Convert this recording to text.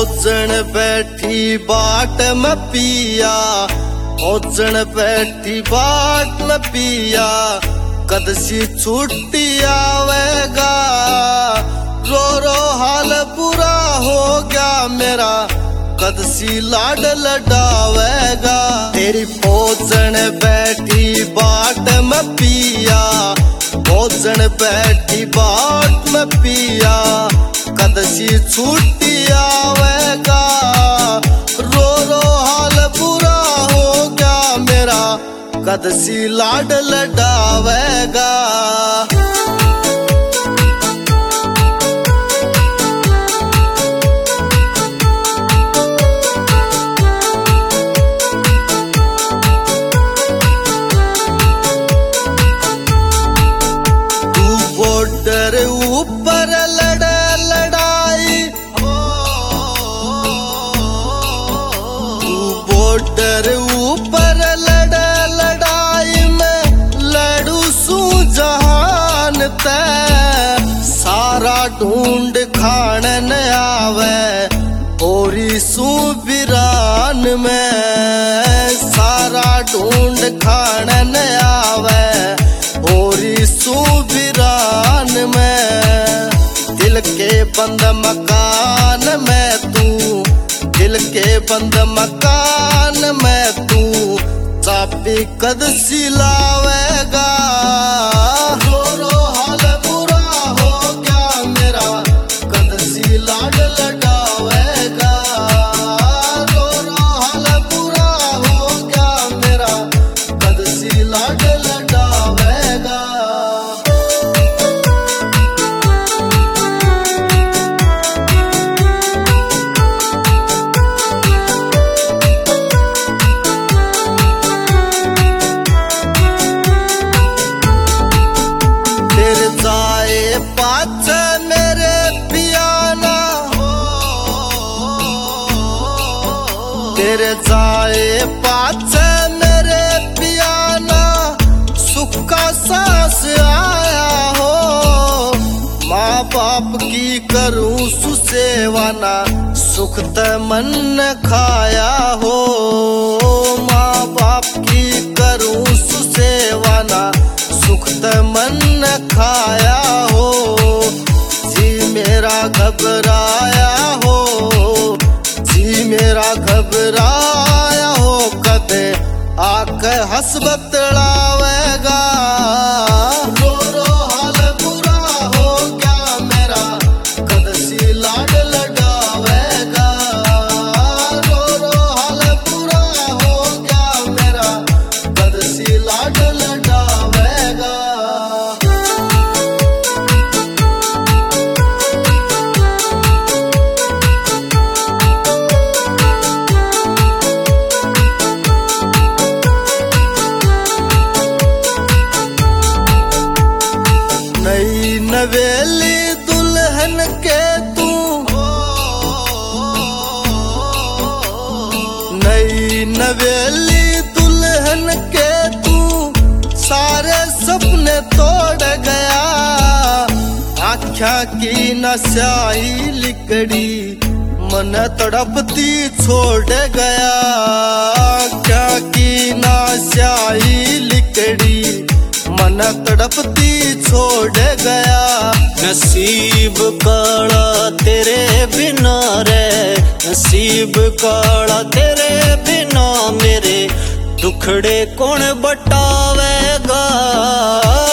ओजन बैठी बाट में पिया, ओजन बैठी बाट में पिया, कद सी छुट्टी आवेगा। रो रो हाल बुरा हो गया मेरा, कद सी लाड लडावेगा। तेरी ओजन बैठी बाट में पिया, ओजन बैठी बाट में पिया, कद सी छुट्टी आवेगा। रो रो हाल बुरा हो गया मेरा, कद सी लाड लडावेगा। बॉर्डर ऊपर लड़े लड़ाई, बॉर्डर ऊपर लड़े लड़ाई में लड़ू सू जहान ते। सारा ढूंढ खान न आवे ओरी सू वीरान में, सारा ढूंढ खान न आवे ओरी सू वीरान में। दिल के बंद मकान में तू, दिल के बंद मकान में तू, चाबी कद सिलावेगा। रो रो हाल बुरा हो गया मेरा, कद सी लाड लडावेगा। रो रो हाल बुरा हो गया मेरा, कद सी लाड लडावेगा। तेरे जाए पाछ मेरे पियाना, तेरे जाए पाछ मेरे पियाना, सुख का सांस आया हो। माँ बाप की करूं सुसेवाना, सुख त मन न खाया हो। माँ बाप की करूं सुसेवाना, सुख त मन न खाया हो। जी मेरा घबराया हो, जी मेरा घबराया हो, कदे आके हंस बतलावेगा। रो रो हाल बुरा हो गया मेरा, कद सी लाड लडावेगा। रो रो हाल बुरा हो गया मेरा, कद सी लाड लडावेगा। नई नवेली दुल्हन के तू, नई नवेली दुल्हन के तू, सारे सपने तोड़ गया। आख्या की नशाई लिकड़ी, मन तड़पती छोड़ गया। क्या की नशाई लिकड़ी, मन तड़पती छोड़ गया। नसीब काला तेरे बिना रे, नसीब काला तेरे बिना मेरे, दुखड़े कौन बटावेगा।